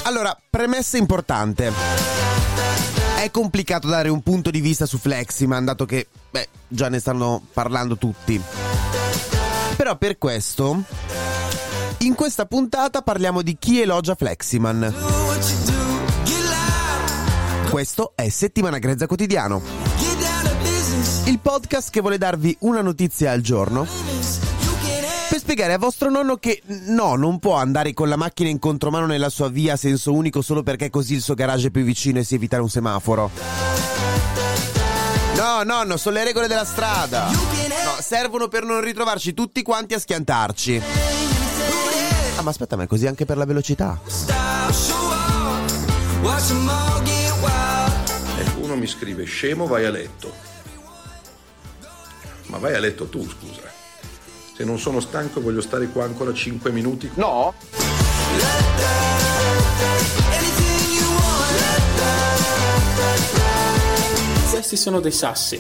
Allora, premessa importante. È complicato dare un punto di vista su Fleximan, dato che, già ne stanno parlando tutti. Però per questo, in questa puntata parliamo di chi elogia Fleximan. Questo è Settimana Grezza Quotidiano, il podcast che vuole darvi una notizia al giorno per spiegare a vostro nonno che no, non può andare con la macchina in contromano nella sua via a senso unico solo perché così il suo garage è più vicino e si evita un semaforo. No, nonno, sono le regole della strada. No, servono per non ritrovarci tutti quanti a schiantarci. Ah, ma aspetta, ma è così anche per la velocità. Uno mi scrive: scemo, vai a letto. Ma vai a letto tu, scusa. Se non sono stanco voglio stare qua ancora 5 minuti. No? Questi sono dei sassi.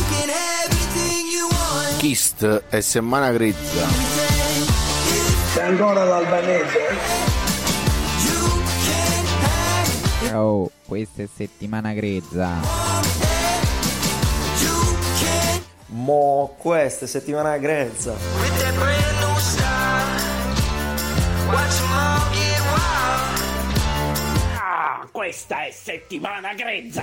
Kist è settimana grezza. C'è ancora l'albanese? Oh, questa è settimana grezza. Mo, questa è settimana grezza. Ah, questa è settimana grezza.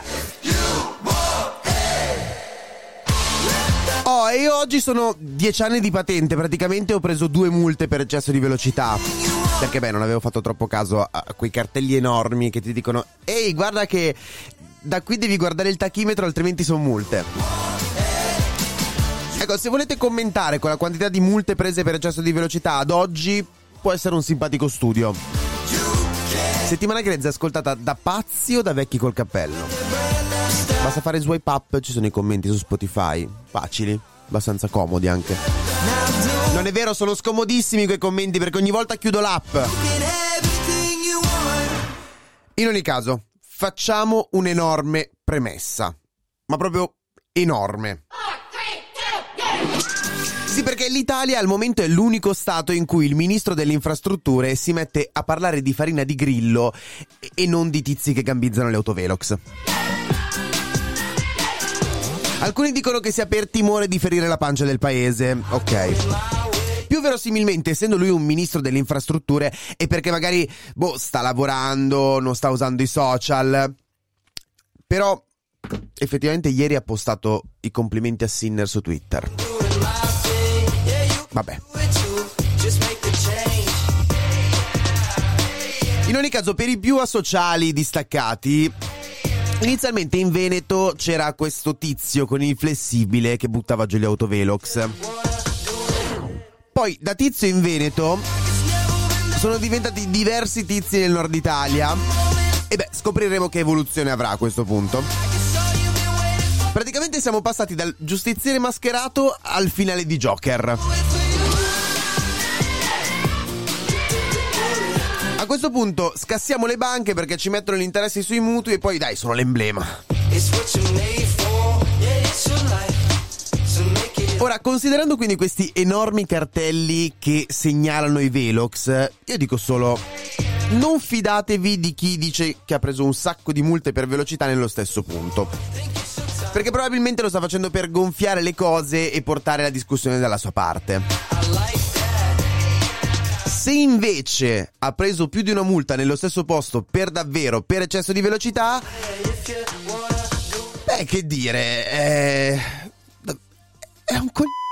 Oh, e oggi sono 10 anni di patente, praticamente ho preso 2 multe per eccesso di velocità. Perché non avevo fatto troppo caso a quei cartelli enormi che ti dicono: ehi, guarda che da qui devi guardare il tachimetro, altrimenti sono multe. Ecco, se volete commentare con la quantità di multe prese per eccesso di velocità ad oggi, può essere un simpatico studio. Settimana grezza ascoltata da pazzi o da vecchi col cappello? Basta fare swipe up, ci sono i commenti su Spotify. Facili, abbastanza comodi anche. Non è vero, sono scomodissimi quei commenti perché ogni volta chiudo l'app. In ogni caso, facciamo un'enorme premessa. Ma proprio enorme. Sì, perché l'Italia al momento è l'unico stato in cui il ministro delle infrastrutture si mette a parlare di farina di grillo e non di tizi che gambizzano le autovelox. Alcuni dicono che sia per timore di ferire la pancia del paese. Ok. Più verosimilmente, essendo lui un ministro delle infrastrutture, è perché magari, sta lavorando, non sta usando i social. Però, effettivamente ieri ha postato i complimenti a Sinner su Twitter. Vabbè. In ogni caso, per i più asociali distaccati, inizialmente in Veneto c'era questo tizio con il flessibile che buttava giù le autovelox. Poi da tizio in Veneto sono diventati diversi tizi nel nord Italia. E scopriremo che evoluzione avrà a questo punto. Praticamente siamo passati dal giustiziere mascherato al finale di Joker. A questo punto scassiamo le banche perché ci mettono gli interessi sui mutui e poi dai, sono l'emblema. Ora, considerando quindi questi enormi cartelli che segnalano i velox, io dico solo: non fidatevi di chi dice che ha preso un sacco di multe per velocità nello stesso punto, perché probabilmente lo sta facendo per gonfiare le cose e portare la discussione dalla sua parte. Se invece ha preso più di una multa nello stesso posto per davvero, per eccesso di velocità, che dire, è un